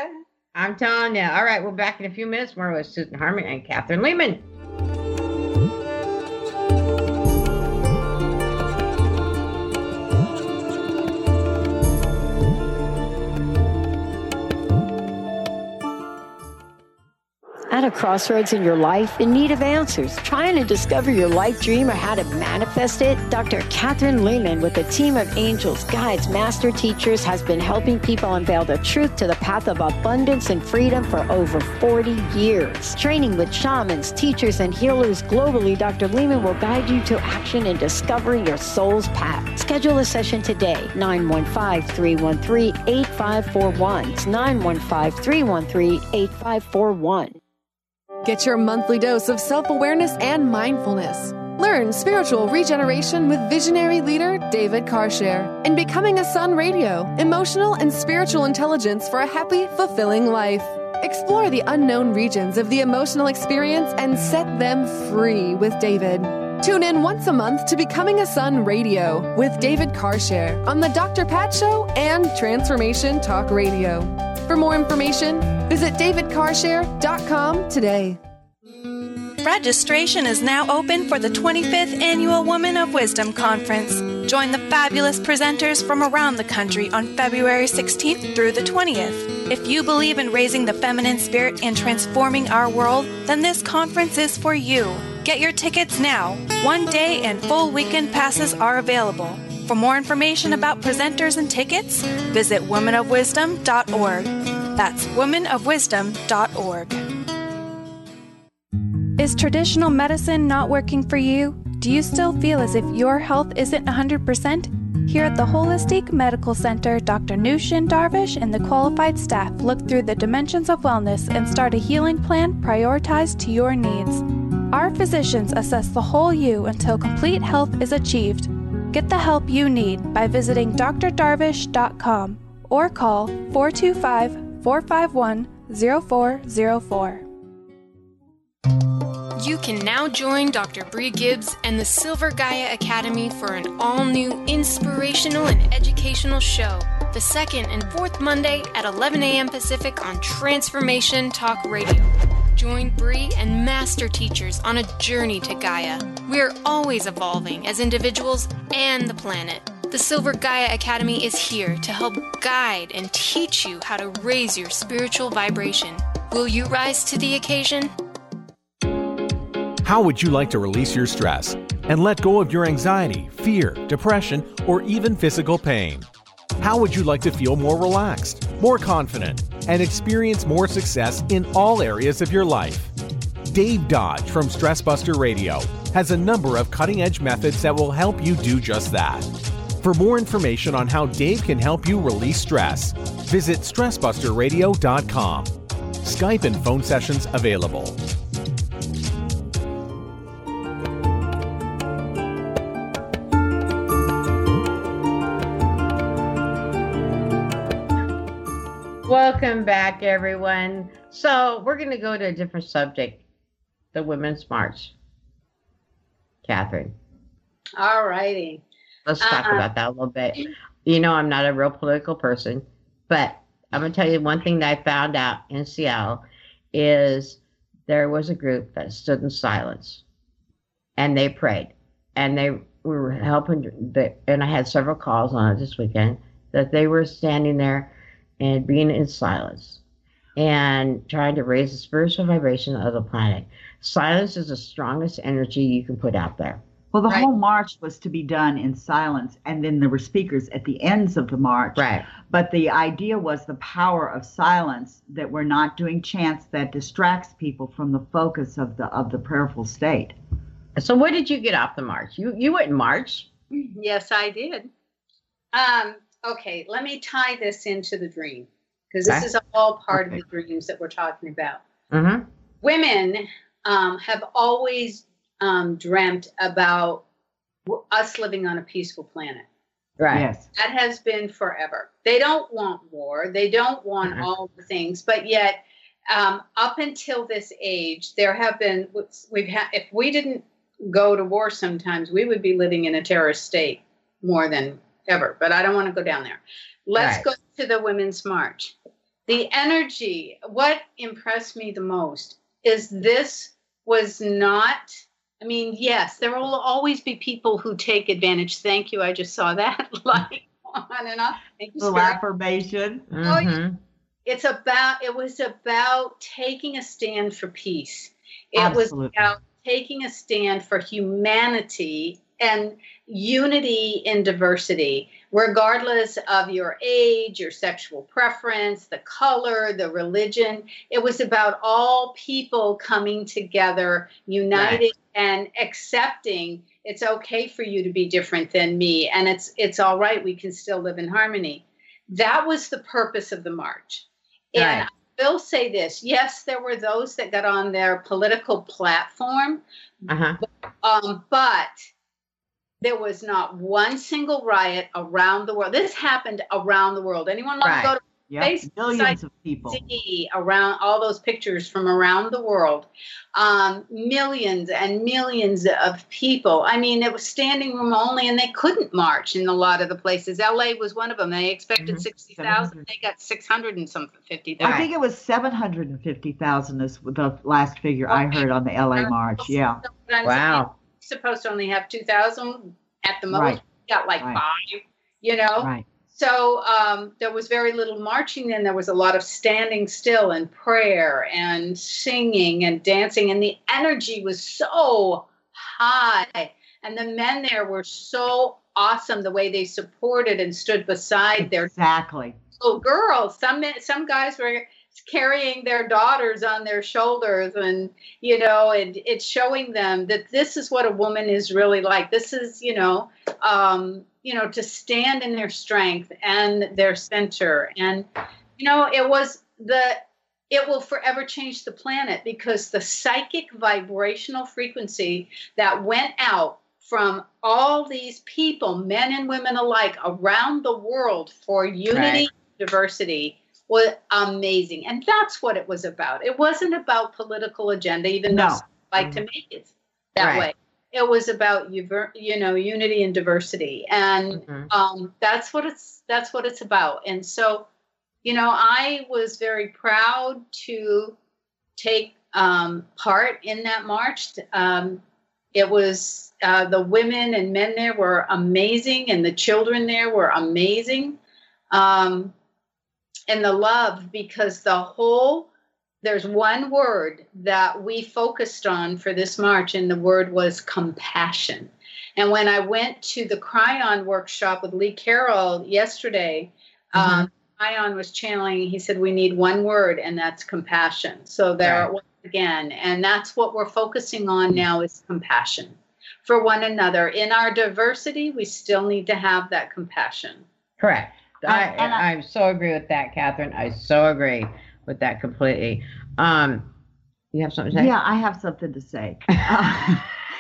S4: I'm telling you. All right, we're back in a few minutes. More with Susan Harmon and Catherine Lehman.
S7: At a crossroads in your life, in need of answers, trying to discover your life dream or how to manifest it, Doctor Catherine Lehman with a team of angels, guides, master teachers has been helping people unveil the truth to the path of abundance and freedom for over forty years. Training with shamans, teachers, and healers globally, Doctor Lehman will guide you to action in discovering your soul's path. Schedule a session today, nine one five, three one three, eight five four one. It's nine one five, three one three, eight five four one.
S15: Get your monthly dose of self-awareness and mindfulness. Learn spiritual regeneration with visionary leader David Carshare in Becoming a Sun Radio, emotional and spiritual intelligence for a happy, fulfilling life. Explore the unknown regions of the emotional experience and set them free with David. Tune in once a month to Becoming a Sun Radio with David Carshare on The Doctor Pat Show and Transformation Talk Radio. For more information, visit david carshare dot com today.
S16: Registration is now open for the twenty-fifth Annual Women of Wisdom Conference. Join the fabulous presenters from around the country on February sixteenth through the twentieth. If you believe in raising the feminine spirit and transforming our world, then this conference is for you. Get your tickets now. One day and full weekend passes are available. For more information about presenters and tickets, visit women of wisdom dot org. That's women of wisdom dot org.
S14: Is traditional medicine not working for you? Do you still feel as if your health isn't one hundred percent? Here at the Holistic Medical Center, Doctor Nushin Darvish and the qualified staff look through the dimensions of wellness and start a healing plan prioritized to your needs. Our physicians assess the whole you until complete health is achieved. Get the help you need by visiting d r darvish dot com or call four two five, four five one, zero four zero four.
S3: You can now join Doctor Bree Gibbs and the Silver Gaia Academy for an all-new inspirational and educational show, the second and fourth Monday at eleven a.m. Pacific on Transformation Talk Radio. Join Bree and master teachers on a journey to Gaia. We are always evolving as individuals and the planet. The Silver Gaia Academy is here to help guide and teach you how to raise your spiritual vibration. Will you rise to the occasion?
S17: How would you like to release your stress? and let go of your anxiety, fear, depression, or even physical pain? How would you like to feel more relaxed, more confident, and experience more success in all areas of your life? Dave Dodge from Stress Buster Radio has a number of cutting-edge methods that will help you do just that. For more information on how Dave can help you release stress, visit stress buster radio dot com. Skype and phone sessions available.
S4: Welcome back, everyone. So we're going to go to a different subject, the Women's March. Catherine.
S5: All righty.
S4: Let's talk
S5: uh,
S4: about that a little bit. You know, I'm not a real political person, but I'm going to tell you one thing that I found out in Seattle is there was a group that stood in silence, and they prayed, and they were helping, the, and I had several calls on it this weekend, that they were standing there and being in silence and trying to raise the spiritual vibration of the planet. Silence is the strongest energy you can put out there.
S6: Well, the
S4: right.
S6: whole march was to be done in silence, and then there were speakers at the ends of the march.
S4: Right.
S6: But the idea was the power of silence, that we're not doing chants that distracts people from the focus of the of the prayerful state.
S4: So what did you get off the march? You you went march?
S5: Yes, I did. Um, okay, let me tie this into the dream, because this
S4: okay.
S5: is all part
S4: okay.
S5: of the dreams that we're talking about.
S4: Mm-hmm.
S5: Women um, have always um, dreamt about w- us living on a peaceful planet.
S4: Right.
S6: Yes.
S5: That has been forever. They don't want war. They don't want mm-hmm. all the things, but yet um, up until this age, there have been, we've had, if we didn't go to war sometimes, we would be living in a terrorist state more than ever, but I don't want to go down there. Let's right. go to the Women's March. The energy, what impressed me the most is this was not, I mean, yes, there will always be people who take advantage. Thank you. I just saw that like on and off. Thank you,
S6: Spirit. Affirmation.
S4: Mm-hmm.
S5: It's about, it was about taking a stand for peace. It
S6: Absolutely.
S5: was about taking a stand for humanity and unity in diversity, regardless of your age, your sexual preference, the color, the religion. It was about all people coming together, united, right. and accepting it's okay for you to be different than me, and it's it's all right. We can still live in harmony. That was the purpose of the march. And right. I will say this. Yes, there were those that got on their political platform,
S4: uh-huh.
S5: but, um, but there was not one single riot around the world. This happened around the world. Anyone want right. to go to
S6: yep.
S5: Facebook?
S6: Millions of people.
S5: See around all those pictures from around the world. Um, millions and millions of people. I mean, it was standing room only, and they couldn't march in a lot of the places. L A was one of them. They expected mm-hmm. sixty thousand. They got six hundred and some fifty thousand.
S6: I think it was seven hundred fifty thousand is the last figure okay. I heard on the L A march. Yeah.
S4: Wow.
S5: Supposed to only have two thousand at the most.
S6: Right.
S5: We got like
S6: right.
S5: five, you know?
S6: Right.
S5: So um, there was very little marching then. There was a lot of standing still and prayer and singing and dancing. And the energy was so high. And the men there were so awesome, the way they supported and stood beside their
S6: exactly.
S5: little girls. Some men, some guys were carrying their daughters on their shoulders, and you know, and it's showing them that this is what a woman is really like. This is, you know, um, you know, to stand in their strength and their center. And you know, it was the it will forever change the planet, because the psychic vibrational frequency that went out from all these people, men and women alike, around the world for unity, right. diversity, was amazing. And that's what it was about. It wasn't about political agenda, even
S6: no.
S5: though some like mm-hmm. to make it that
S4: right.
S5: way. It was about, you know, unity and diversity. And mm-hmm. um, that's what it's, that's what it's about. And so, you know, I was very proud to take um, part in that march. Um, it was, uh, the women and men there were amazing, and the children there were amazing. Um, and the love, because the whole, there's one word that we focused on for this march, and the word was compassion. And when I went to the Cryon workshop with Lee Carroll yesterday,
S4: Mm-hmm.
S5: um, Cryon was channeling, he said, we need one word, and that's compassion. So there
S4: Right.
S5: it was again. And that's what we're focusing on now is compassion for one another. In our diversity, we still need to have that compassion.
S4: Correct. I,
S5: And- and I-
S4: I, I so agree with that, Catherine. I so agree with that completely. Um, you have something to say?
S6: Yeah, I have something to say. Uh,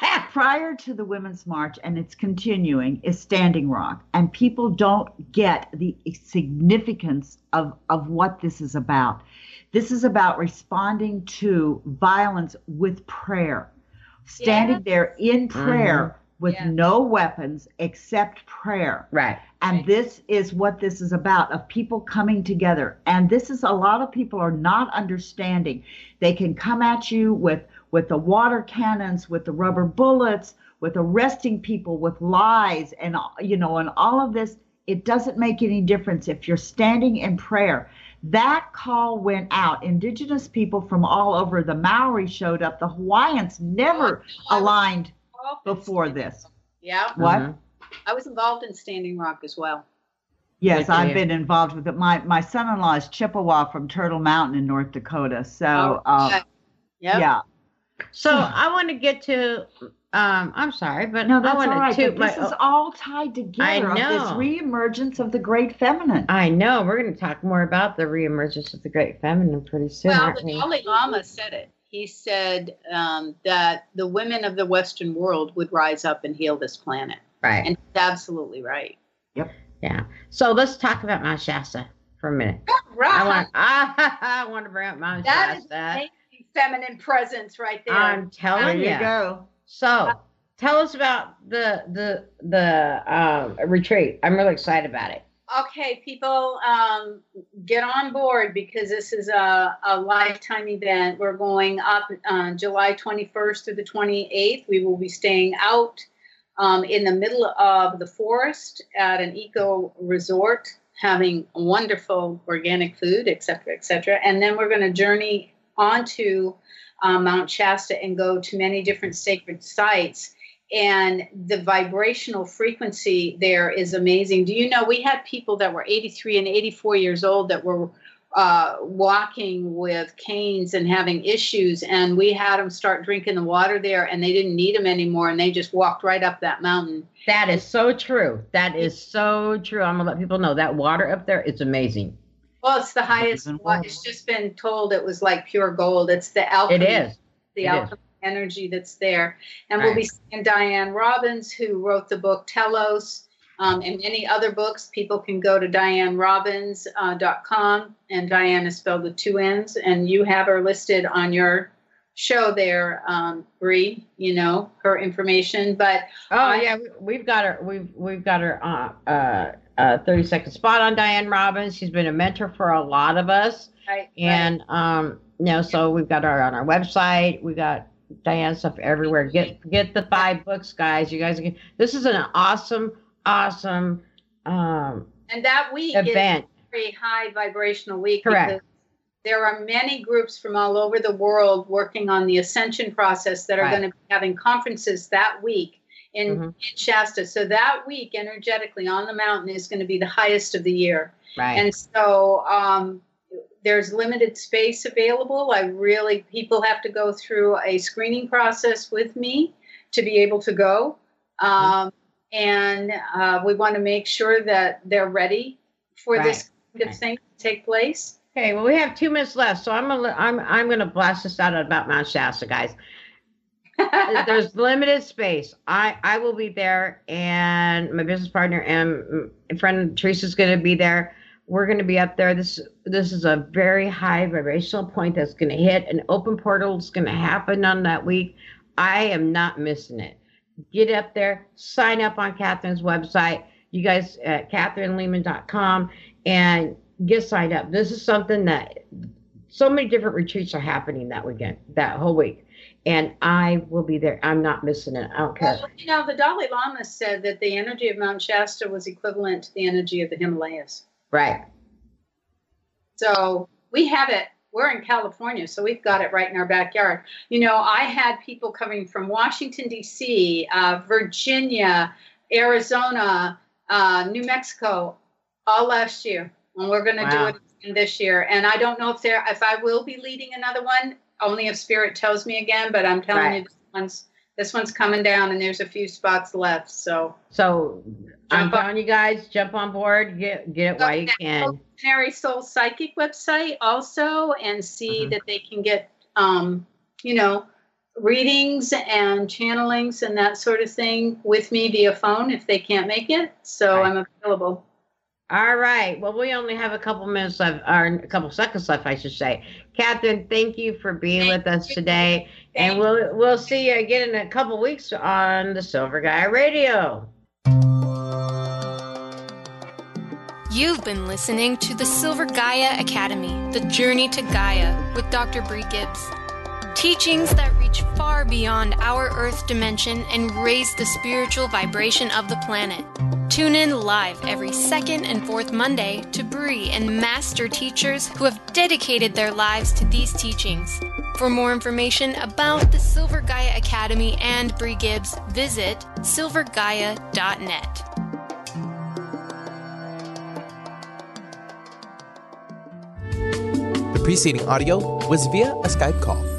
S6: prior to the Women's March, and it's continuing, is Standing Rock. And people don't get the significance of, of what this is about. This is about responding to violence with prayer. Standing
S4: Yes.
S6: there in prayer
S4: Mhm.
S6: with
S4: Yes.
S6: no weapons except prayer.
S4: Right.
S6: And this is what this is about, of people coming together. And this is, a lot of people are not understanding. They can come at you with, with the water cannons, with the rubber bullets, with arresting people, with lies, and, you know, and all of this. It doesn't make any difference if you're standing in prayer. That call went out. Indigenous people from all over, the Maori showed up. The Hawaiians never aligned before this.
S5: Yeah.
S6: What?
S4: Mm-hmm.
S5: I was involved in Standing Rock as well.
S6: Yes,
S4: Good for
S6: I've
S4: you.
S6: been involved with it. My my son-in-law is Chippewa from Turtle Mountain in North Dakota. So,
S5: Oh,
S6: uh,
S5: yeah. Yep.
S6: yeah.
S4: So I want to get to, um, I'm sorry, but
S6: No,
S4: I
S6: that's
S4: want
S6: all
S4: to
S6: right.
S4: toot
S6: But
S4: my,
S6: this is all tied together.
S4: I
S6: Of this
S4: know.
S6: reemergence of the great feminine.
S4: I know. We're going to talk more about the reemergence of the great feminine pretty soon,
S5: Well,
S4: aren't
S5: the
S4: we?
S5: Dalai Lama said it. He said um, that the women of the Western world would rise up and heal this planet.
S4: Right.
S5: And he's absolutely right.
S6: Yep.
S4: Yeah. So let's talk about Mount Shasta for a minute.
S5: Right.
S4: I want, I, I want to bring up Mount
S5: That is
S4: Shasta.
S5: amazing feminine presence right there.
S4: I'm telling
S6: There
S4: you.
S6: you go.
S4: So tell us about the the the um, retreat. I'm really excited about it.
S5: Okay, people, um, get on board because this is a, a lifetime event. We're going up on July twenty-first through the twenty-eighth. We will be staying out um, in the middle of the forest at an eco resort, having wonderful organic food, et cetera, et cetera. And then we're going to journey onto um, Mount Shasta and go to many different sacred sites. And the vibrational frequency there is amazing. Do you know, we had people that were eighty-three and eighty-four years old that were uh, walking with canes and having issues. And we had them start drinking the water there and they didn't need them anymore. And they just walked right up that mountain.
S4: That is so true. That is so true. I'm going to let people know that water up there, it's amazing.
S5: Well, it's the highest. wa- It's just been told it was like pure gold. It's the alchemy.
S4: It is.
S5: The
S4: It is.
S5: alchemy energy that's there. And we'll be
S4: Right.
S5: seeing Diane Robbins, who wrote the book Telos, um, and many other books. People can go to diane robbins dot com, and Diane is spelled with two N's, and you have her listed on your show there, um, Bree, you know, her information. But
S4: Oh
S5: I-
S4: yeah, we, we've got her. We've we've got her uh, uh, uh, thirty second spot on Diane Robbins. She's been a mentor for a lot of us,
S5: Right,
S4: and um, you know, so we've got her on our website. We got Diane stuff everywhere. Get get the five books, guys. You guys, can, this is an awesome, awesome um,
S5: And that week
S4: event.
S5: is a very high vibrational week.
S4: Correct.
S5: Because there are many groups from all over the world working on the ascension process that are
S4: Right.
S5: going to be having conferences that week in,
S4: Mhm.
S5: in Shasta. So that week, energetically on the mountain, is going to be the highest of the year.
S4: Right.
S5: And so um, there's limited space available. I really, people have to go through a screening process with me to be able to go. Um, and uh, we want to make sure that they're ready for this kind of
S4: Right.
S5: thing to take place.
S4: Okay, well, we have two minutes left, so I'm gonna I'm I'm gonna blast this out about Mount Shasta, guys. There's limited space. I I will be there, and my business partner and friend Teresa's gonna be there. We're gonna be up there. This this is a very high vibrational point that's gonna hit. An open portal is gonna happen on that week. I am not missing it. Get up there, sign up on Catherine's website. You guys at catherine lehman dot com and get signed up. This is something that so many different retreats are happening that weekend, that whole week. And I will be there. I'm not missing it. I don't care.
S5: Well, you know, the Dalai Lama said that the energy of Mount Shasta was equivalent to the energy of the Himalayas.
S4: Right.
S5: So we have it we're in California, so we've got it right in our backyard. You know, I had people coming from Washington, D C, uh, Virginia, Arizona, uh, New Mexico, all last year. And we're going to
S4: Wow.
S5: do it again this year. And I don't know if there, if I will be leading another one, only if Spirit tells me again, but I'm telling
S4: Right.
S5: you, this one's, this one's coming down and there's a few spots left. So,
S4: So I'm
S5: Jump on-
S4: telling you guys, jump on board, get get it while you can.
S5: Visionary Soul Psychic website also, and see
S4: Mhm.
S5: that they can get, um, you know, readings and channelings and that sort of thing with me via phone if they can't make it. So
S4: Right.
S5: I'm available.
S4: All right. Well, we only have a couple minutes left, or a couple seconds left, I should say. Catherine, thank you for being with us today, and we'll we'll see you again in a couple weeks on the Silver Gaia Radio.
S3: You've been listening to the Silver Gaia Academy, The Journey to Gaia with Doctor Bree Gibbs. Teachings that reach far beyond our Earth dimension and raise the spiritual vibration of the planet. Tune in live every second and fourth Monday to Bree and master teachers who have dedicated their lives to these teachings. For more information about the Silver Gaia Academy and Bree Gibbs, visit silver gaia dot net.
S2: The preceding audio was via a Skype call.